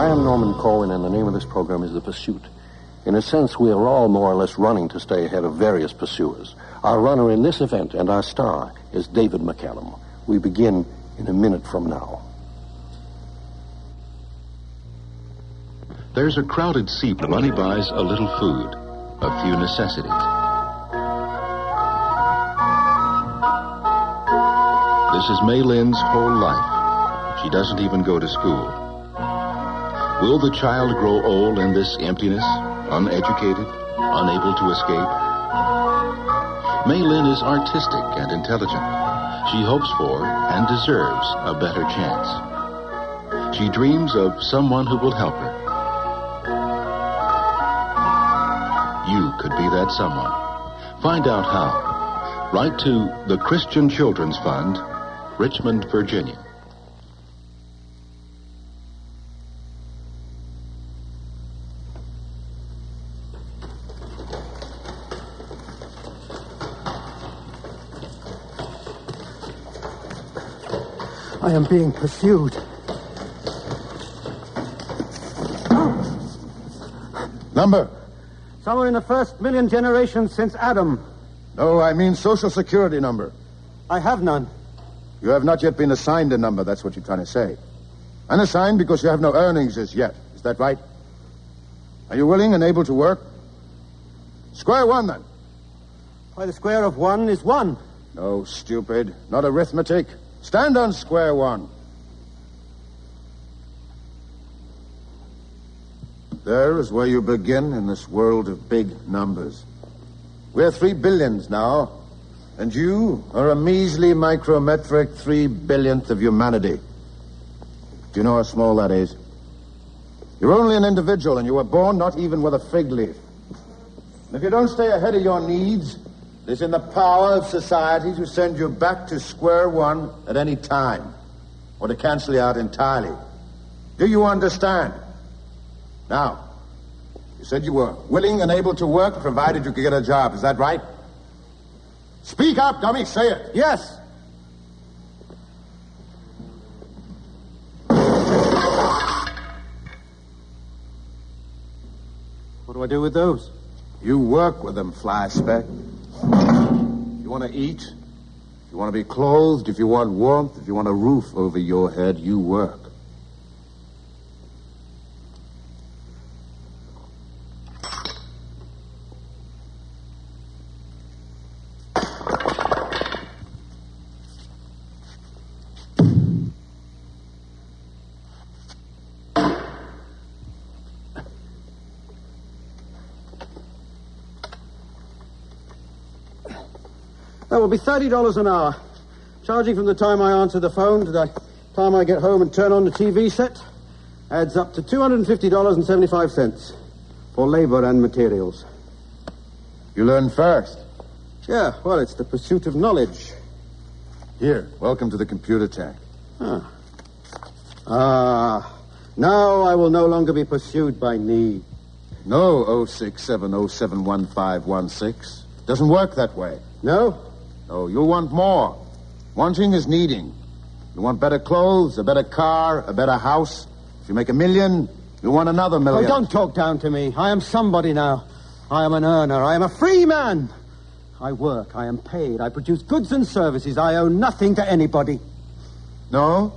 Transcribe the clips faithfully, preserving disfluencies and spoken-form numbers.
I am Norman Corwin, and the name of this program is The Pursuit. In a sense, we are all more or less running to stay ahead of various pursuers. Our runner in this event and our star is David McCallum. We begin in a minute from now. There's a crowded seat. The money buys a little food, a few necessities. This is May Lynn's whole life. She doesn't even go to school. Will the child grow old in this emptiness, uneducated, unable to escape? May Lynn is artistic and intelligent. She hopes for and deserves a better chance. She dreams of someone who will help her. You could be that someone. Find out how. Write to the Christian Children's Fund, Richmond, Virginia. I am being pursued. Number? Somewhere in the first million generations since Adam. No, I mean Social Security number. I have none. You have not yet been assigned a number, that's what you're trying to say. Unassigned because you have no earnings as yet. Is that right? Are you willing and able to work? Square one, then. Why, the square of one is one. No, stupid. Not arithmetic. Stand on square one. There is where you begin in this world of big numbers. We're three billions now, and you are a measly micrometric three billionth of humanity. Do you know how small that is? You're only an individual, and you were born not even with a fig leaf. And if you don't stay ahead of your needs, it is in the power of society to send you back to square one at any time, or to cancel you out entirely. Do you understand? Now, you said you were willing and able to work, provided you could get a job. Is that right? Speak up, dummy. Say it. Yes. What do I do with those? You work with them, fly speck. If you want to eat, if you want to be clothed, if you want warmth, if you want a roof over your head, you work. That will be thirty dollars an hour. Charging from the time I answer the phone to the time I get home and turn on the T V set adds up to two hundred fifty dollars and seventy-five cents for labor and materials. You learn first. Yeah, well, it's the pursuit of knowledge. Here, welcome to the computer tech. Ah. Ah, now I will no longer be pursued by need. No, oh six seven oh seven one five one six. Doesn't work that way. No? No, you want more. Wanting is needing. You want better clothes, a better car, a better house. If you make a million, you want another million. Oh, don't talk down to me. I am somebody now. I am an earner. I am a free man. I work. I am paid. I produce goods and services. I owe nothing to anybody. No?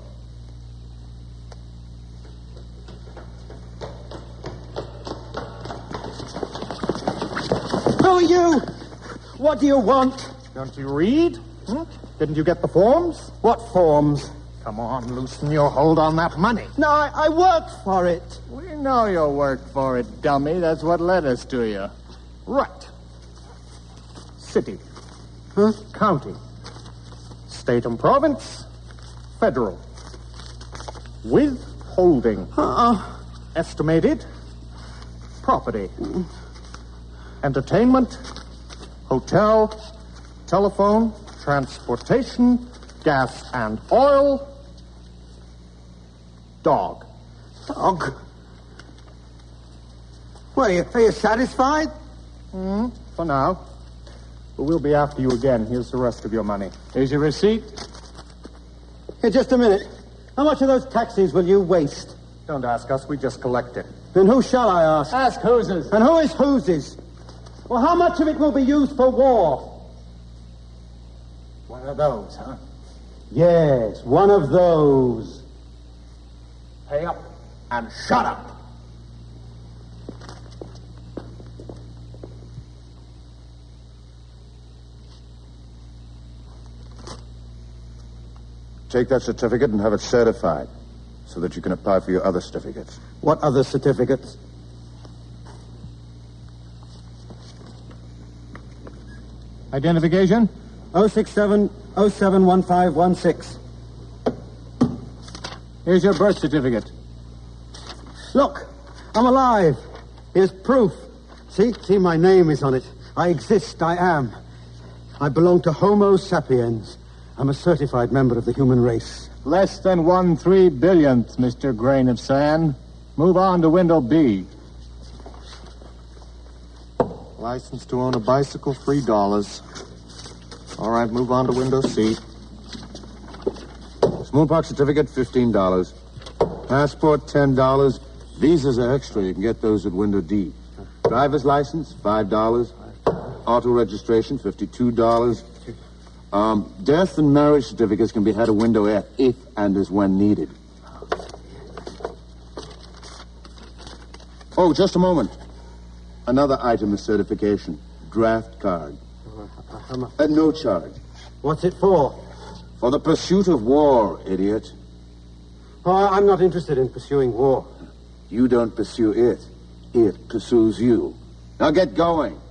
Who are you? What do you want? Don't you read? Hmm? Didn't you get the forms? What forms? Come on, loosen your hold on that money. No, I, I worked for it. We know you worked for it, dummy. That's what led us to you. Right. City. Huh? County. State and province. Federal. Withholding. Uh-uh. Estimated. Property. Entertainment. Hotel. Telephone. Transportation. Gas and oil. Dog. Dog? What, are you, are you satisfied? Hmm, for now. But we'll be after you again. Here's the rest of your money. Here's your receipt. Here, just a minute. How much of those taxis will you waste? Don't ask us. We just collect it. Then who shall I ask? Ask whose's. And who is whose's? Well, how much of it will be used for war? One of those, huh? Yes, one of those. Pay up and shut up. Take that certificate and have it certified so that you can apply for your other certificates. What other certificates? Identification? oh six seven oh seven one five one six. Here's your birth certificate. Look, I'm alive. Here's proof. See? See, my name is on it. I exist. I am. I belong to Homo sapiens. I'm a certified member of the human race. Less than one three billionth, Mister Grain of Sand. Move on to window B. License to own a bicycle, three dollars. All right, move on to window C. Smallpox certificate, fifteen dollars. Passport, ten dollars. Visas are extra. You can get those at window D. Driver's license, five dollars. Auto registration, fifty-two dollars. Um, death and marriage certificates can be had at window F if and as when needed. Oh, just a moment. Another item of certification. Draft card. At no charge. What's it for? For the pursuit of war, idiot. Oh, I'm not interested in pursuing war. You don't pursue it. It pursues you. Now get going.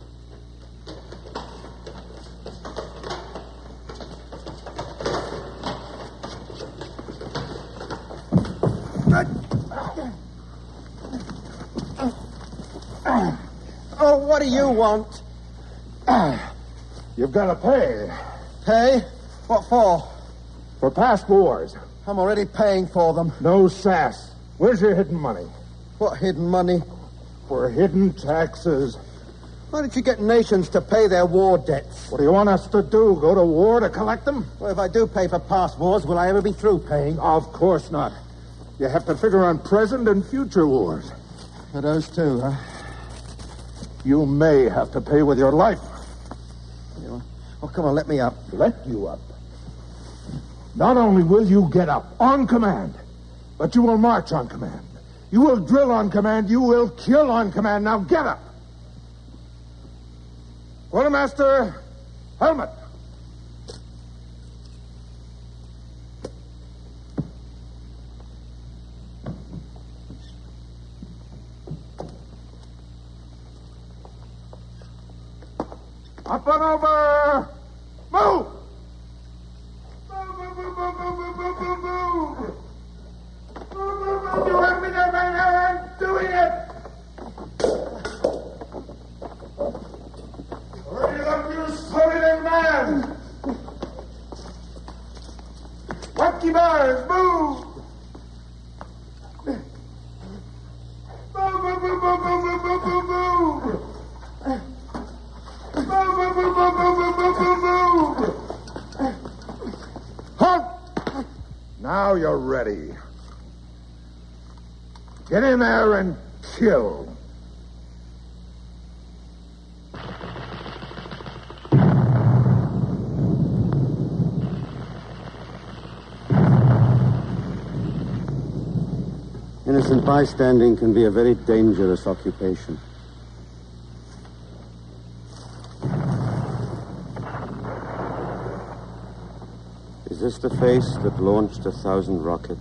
Oh, what do you want? You've got to pay. Pay? What for? For past wars. I'm already paying for them. No sass. Where's your hidden money? What hidden money? For hidden taxes. Why don't you get nations to pay their war debts? What do you want us to do? Go to war to collect them? Well, if I do pay for past wars, will I ever be through paying? Of course not. You have to figure on present and future wars. For those two, huh? You may have to pay with your life. Oh, come on, let me up. Let you up. Not only will you get up on command, but you will march on command. You will drill on command. You will kill on command. Now get up. Quartermaster, helmet. Up and over. Move. Move, move, move, move, move, move, move, move, move. Move, move, move. You have me there, man. I'm doing it. Hurry up, you sorry man. What you bars, move. Move, move, move, move, move, move, move, move, move. Move, move, move, move, move, move, move, move. Halt! Now you're ready. Get in there and kill. Innocent bystanding can be a very dangerous occupation. Is this the face that launched a thousand rockets?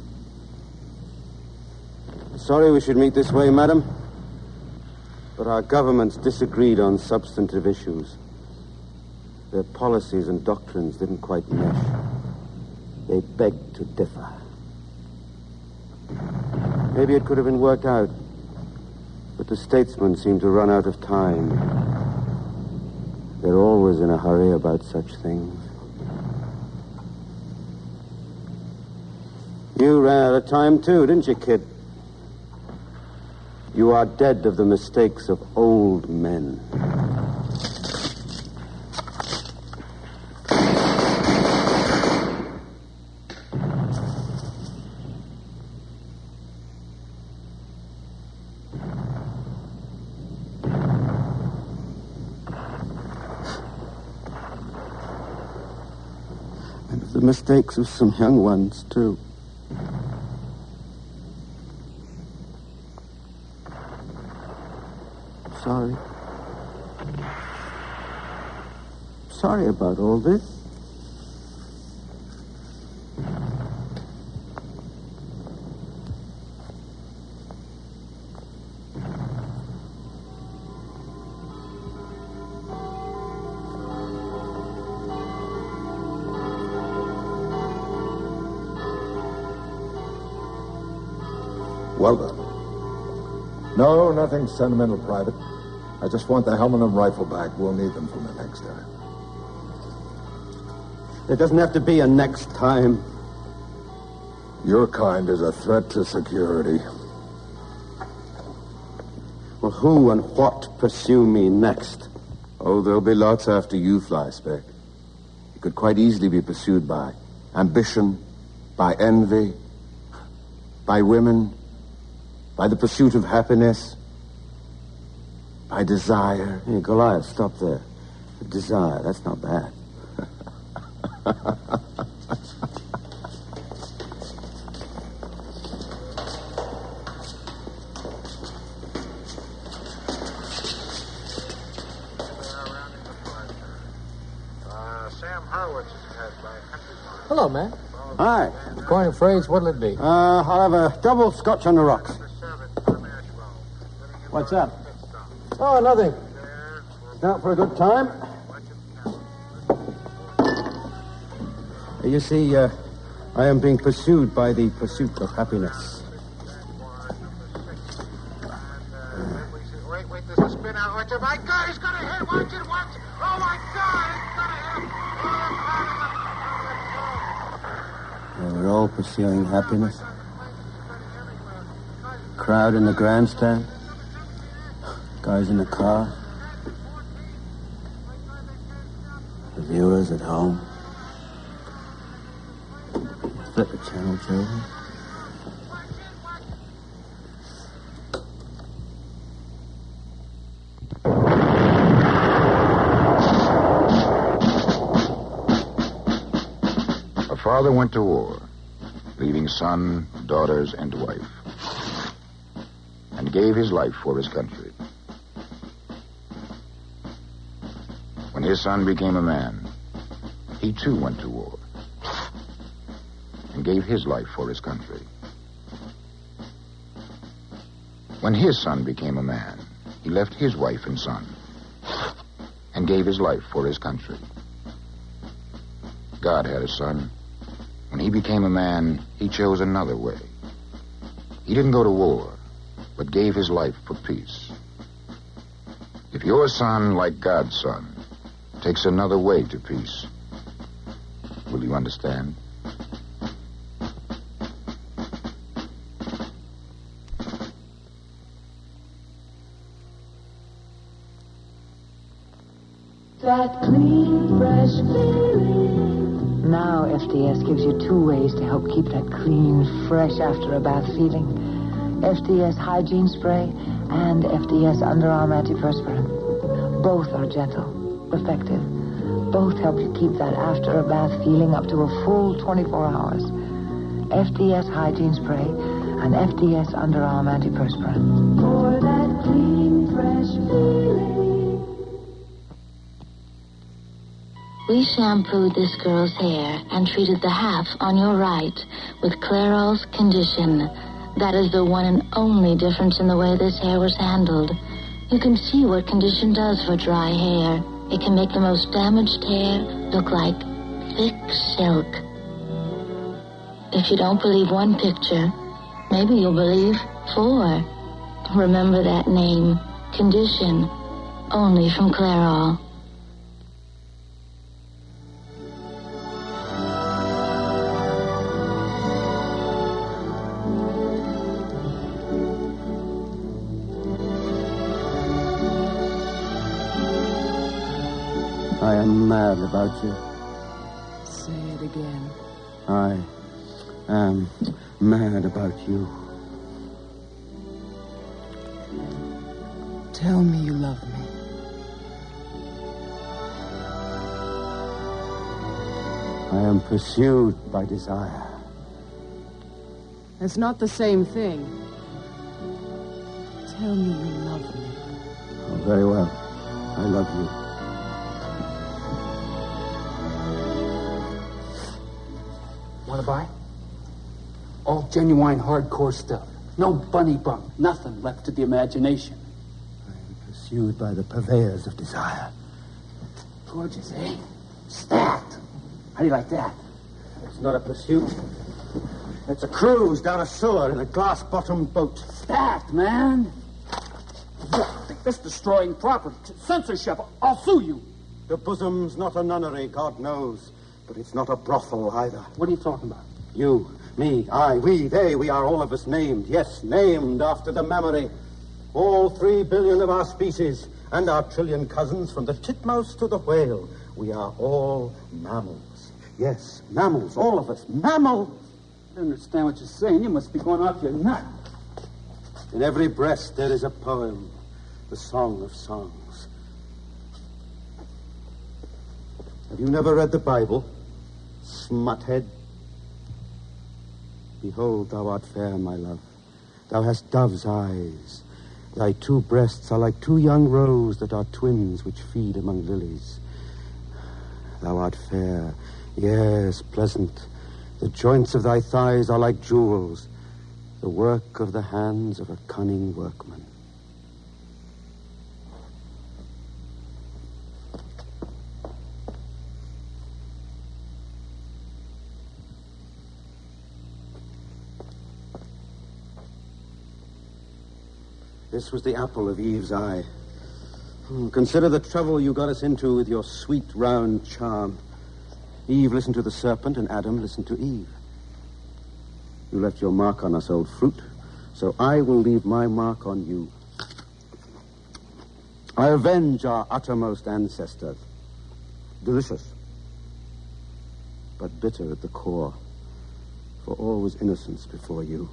Sorry we should meet this way, madam, but our governments disagreed on substantive issues. Their policies and doctrines didn't quite mesh. They begged to differ. Maybe it could have been worked out, but the statesmen seem to run out of time. They're always in a hurry about such things. You ran out of time, too, didn't you, kid? You are dead of the mistakes of old men. mistakes of some young ones, too. Sorry. Sorry about all this. Well done. No, nothing sentimental, Private. I just want the helmet and rifle back. We'll need them for the next time. There doesn't have to be a next time. Your kind is a threat to security. Well, who and what pursue me next? Oh, there'll be lots after you, Fly Speck. You could quite easily be pursued by ambition, by envy, by women, by the pursuit of happiness, by desire. Hey, Goliath, stop there. Desire, that's not bad. Hello, man. Hi. Going phrase, what'll it be? Uh, I'll have a double scotch on the rocks. What's that? Oh, nothing. Out for a good time. You see, uh, I am being pursued by the pursuit of happiness. Wait, wait, there's a spin out. Watch it. My God, he's gonna hit. Watch it, watch it. Oh, my God, he's gonna hit. Yeah, we're all pursuing happiness. Crowd in the grandstand. Guys in the car. The viewers at home. Flip the channel, children. A father went to war, leaving son, daughters, and wife, and gave his life for his country. When his son became a man, he too went to war and gave his life for his country. When his son became a man, he left his wife and son and gave his life for his country. God had a son. When he became a man, he chose another way. He didn't go to war, but gave his life for peace. If your son, like God's son, takes another way to peace, will you understand? That clean, fresh feeling. Now F D S gives you two ways to help keep that clean, fresh after a bath feeling. F D S Hygiene Spray and F D S Underarm Antiperspirant. Both are gentle, effective. Both help you keep that after a bath feeling up to a full twenty-four hours. F D S Hygiene Spray and F D S Underarm Antiperspirant. For that clean, fresh feeling. We shampooed this girl's hair and treated the half on your right with Clairol's Condition. That is the one and only difference in the way this hair was handled. You can see what Condition does for dry hair. It can make the most damaged hair look like thick silk. If you don't believe one picture, maybe you'll believe four. Remember that name, Condition, only from Clairol. I am mad about you. Say it again. I am mad about you. Tell me you love me. I am pursued by desire. It's not the same thing. Tell me you love me. Oh, very well. I love you. Want to buy? All genuine hardcore stuff. No bunny bump. Nothing left to the imagination. I am pursued by the purveyors of desire. Gorgeous, eh? Stacked. How do you like that? It's not a pursuit. It's a cruise down a sewer in a glass-bottomed boat. Stacked, man. This destroying property. Censorship. I'll sue you. The bosom's not a nunnery, God knows. But it's not a brothel either. What are you talking about? You, me, I, we, they, we are all of us named. Yes, named after the mammary. All three billion of our species and our trillion cousins from the titmouse to the whale. We are all mammals. Yes, mammals, all of us. Mammals! I don't understand what you're saying. You must be going off your nut. In every breast there is a poem, the song of songs. Have you never read the Bible, smuthead? Behold, thou art fair, my love. Thou hast dove's eyes. Thy two breasts are like two young roes that are twins which feed among lilies. Thou art fair, yes, pleasant. The joints of thy thighs are like jewels, the work of the hands of a cunning workman. This was the apple of Eve's eye. Hmm, consider the trouble you got us into with your sweet, round charm. Eve listened to the serpent, and Adam listened to Eve. You left your mark on us, old fruit, so I will leave my mark on you. I avenge our uttermost ancestors. Delicious, but bitter at the core, for all was innocence before you.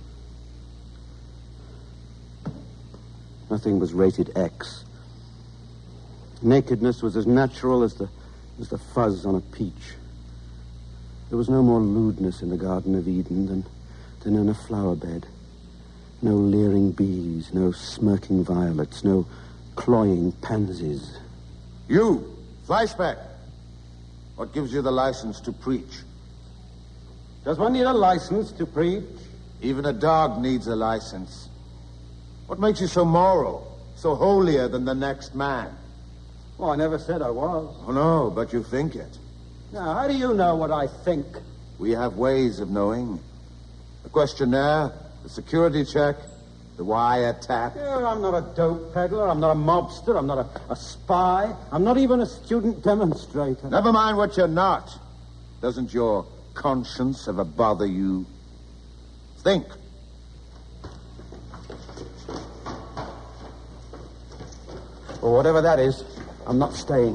Nothing was rated X. Nakedness was as natural as the, as the fuzz on a peach. There was no more lewdness in the Garden of Eden than, than in a flower bed. No leering bees, no smirking violets, no cloying pansies. You, flyspeck, what gives you the license to preach? Does one need a license to preach? Even a dog needs a license. What makes you so moral, so holier than the next man? Oh, I never said I was. Oh, no, but you think it. Now, how do you know what I think? We have ways of knowing. The questionnaire, the security check, the wiretap. Yeah, I'm not a dope peddler. I'm not a mobster. I'm not a, a spy. I'm not even a student demonstrator. Never mind what you're not. Doesn't your conscience ever bother you? Think. Or whatever that is, I'm not staying.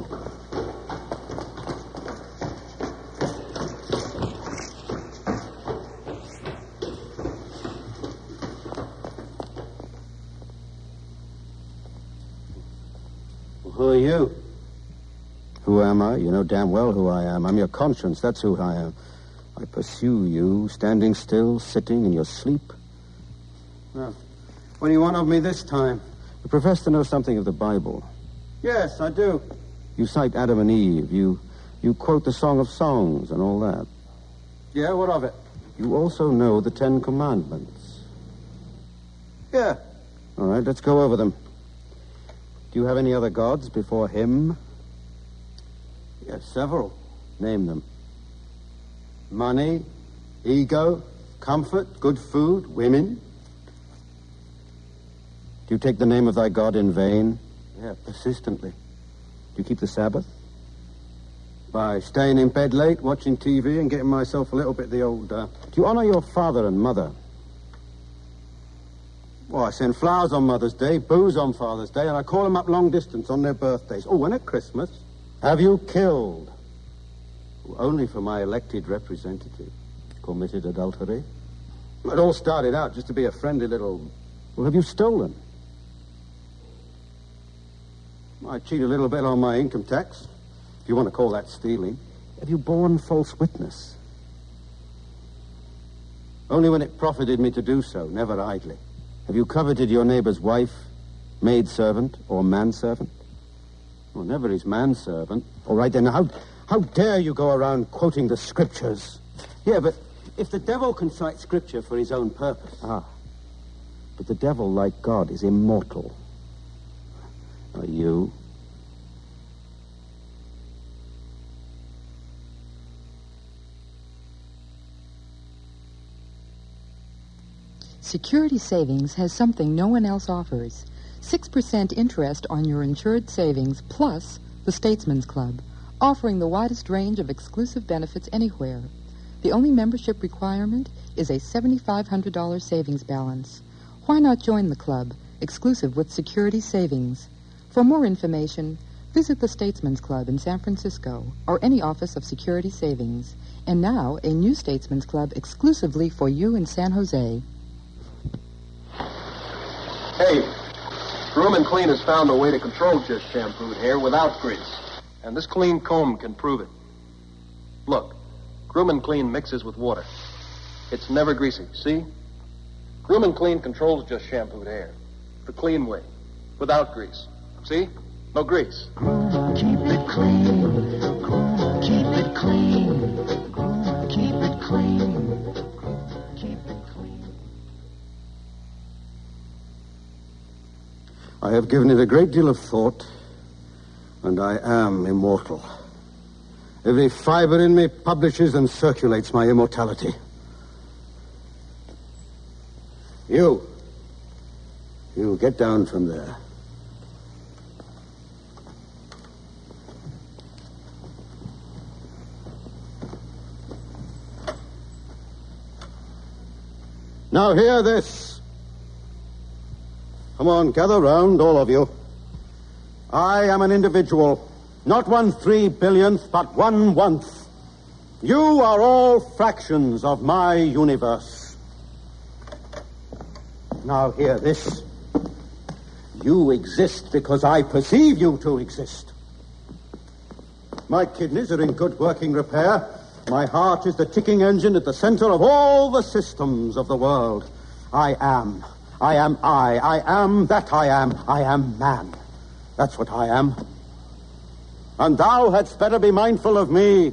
Well, who are you? Who am I? You know damn well who I am. I'm your conscience. That's who I am. I pursue you, standing still, sitting in your sleep. Well, what do you want of me this time? You profess to know something of the Bible. Yes, I do. You cite Adam and Eve. You you quote the Song of Songs and all that. Yeah, what of it? You also know the Ten Commandments. Yeah. All right, let's go over them. Do you have any other gods before him? Yes, several. Name them. Money, ego, comfort, good food, women. Do you take the name of thy God in vain? Yeah, persistently. Do you keep the Sabbath? By staying in bed late, watching T V, and getting myself a little bit the old, uh... Do you honor your father and mother? Well, I send flowers on Mother's Day, booze on Father's Day, and I call them up long distance on their birthdays. Oh, and at Christmas. Have you killed? Only for my elected representative. Committed adultery? It all started out just to be a friendly little... Well, have you stolen? I cheat a little bit on my income tax, if you want to call that stealing. Have you borne false witness? Only when it profited me to do so, never idly. Have you coveted your neighbor's wife, maidservant, or manservant? Well, never his manservant. All right, then, how, how dare you go around quoting the scriptures? Yeah, but if the devil can cite scripture for his own purpose... Ah. But the devil, like God, is immortal. Are you? Security Savings has something no one else offers. six percent interest on your insured savings plus the Statesman's Club, offering the widest range of exclusive benefits anywhere. The only membership requirement is a seven thousand five hundred dollars savings balance. Why not join the club, exclusive with Security Savings? For more information, visit the Statesman's Club in San Francisco or any office of Security Savings. And now, a new Statesman's Club exclusively for you in San Jose. Hey, Groom and Clean has found a way to control just shampooed hair without grease. And this clean comb can prove it. Look, Groom and Clean mixes with water. It's never greasy, see? Groom and Clean controls just shampooed hair. The clean way, without grease. See? No grease. Keep it clean. Keep it clean. Keep it clean. Keep it clean. I have given it a great deal of thought, and I am immortal. Every fiber in me publishes and circulates my immortality. You. You get down from there. Now hear this. Come on, gather round, all of you. I am an individual, not one three billionth, but one one-th. You are all fractions of my universe. Now hear this. You exist because I perceive you to exist. My kidneys are in good working repair. My heart is the ticking engine at the center of all the systems of the world. I am. I am I. I am that I am. I am man. That's what I am. And thou hadst better be mindful of me.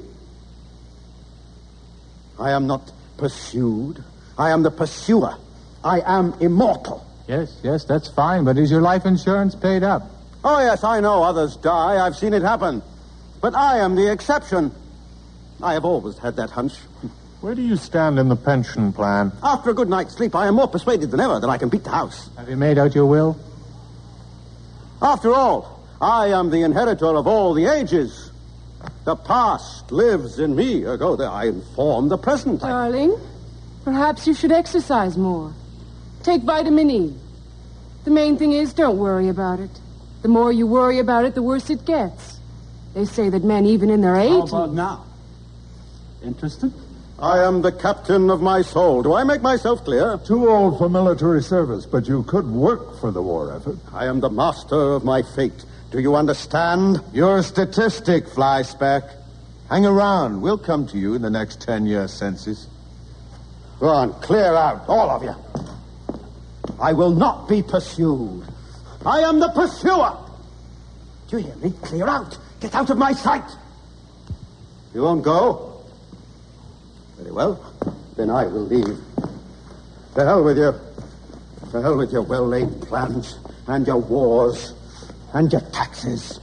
I am not pursued. I am the pursuer. I am immortal. Yes, yes, that's fine, but is your life insurance paid up? Oh, yes, I know others die. I've seen it happen. But I am the exception. I have always had that hunch. Where do you stand in the pension plan? After a good night's sleep, I am more persuaded than ever that I can beat the house. Have you made out your will? After all, I am the inheritor of all the ages. The past lives in me. Ergo, I inform the present. Darling, perhaps you should exercise more. Take vitamin E. The main thing is, don't worry about it. The more you worry about it, the worse it gets. They say that men, even in their eighties... How about now? Interested? I am the captain of my soul. Do I make myself clear? Too old for military service, but you could work for the war effort. I am the master of my fate. Do you understand? You're a statistic, Flyspeck. Hang around. We'll come to you in the next ten-year census. Go on, clear out, all of you. I will not be pursued. I am the pursuer. Do you hear me? Clear out. Get out of my sight. You won't go? Very well. Then I will leave. To hell with you. To hell with your well-laid plans and your wars and your taxes.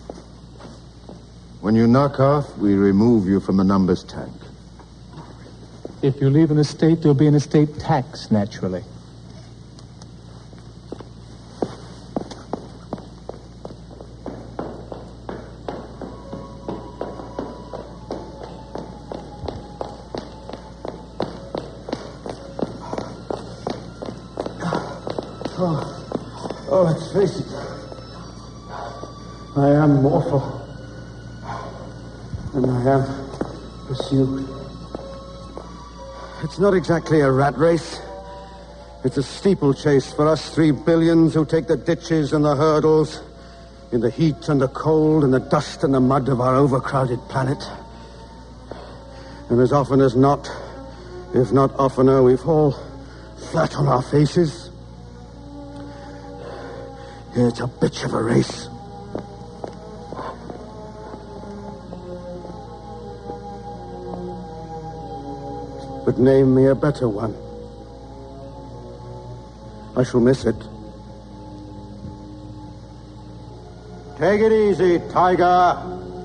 When you knock off, we remove you from the numbers tank. If you leave an estate, there'll be an estate tax, naturally. Oh, oh, let's face it. I am mortal. And I am pursued. It's not exactly a rat race. It's a steeplechase for us three billions who take the ditches and the hurdles in the heat and the cold and the dust and the mud of our overcrowded planet. And as often as not, if not oftener, we fall flat on our faces. It's a bitch of a race. But name me a better one. I shall miss it. Take it easy, Tiger.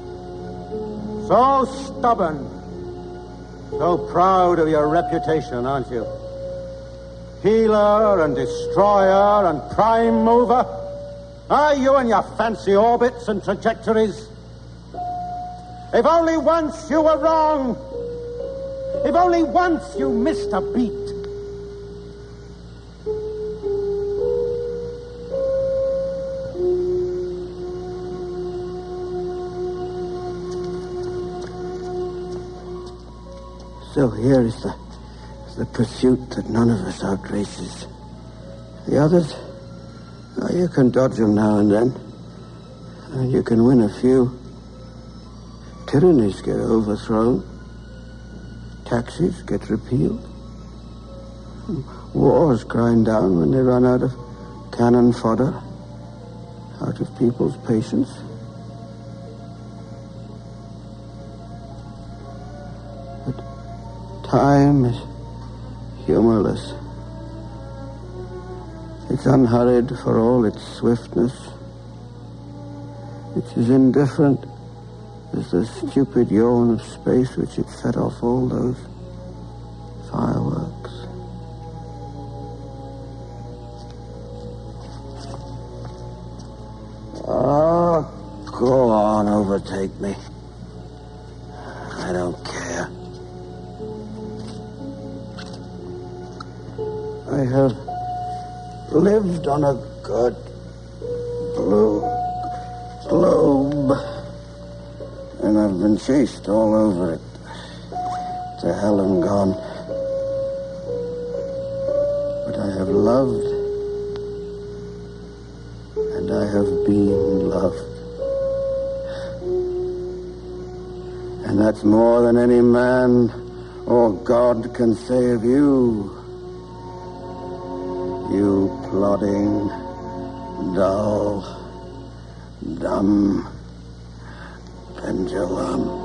So stubborn. So proud of your reputation, aren't you? Healer and destroyer and prime mover. Are you and your fancy orbits and trajectories? If only once you were wrong. If only once you missed a beat. So here is the, the pursuit that none of us outraces. The others, oh, you can dodge them now and then. And you can win a few. Tyrannies get overthrown. Taxes get repealed. Wars grind down when they run out of cannon fodder, out of people's patience. Time is humorless. It's unhurried for all its swiftness. It's as indifferent as the stupid yawn of space which it set off all those fireworks. Oh, go on, overtake me. I don't care. I have lived on a good blue globe, and I've been chased all over it. To hell and gone. But I have loved, and I have been loved. And that's more than any man or God can say of you. You plodding, dull, dumb pendulum.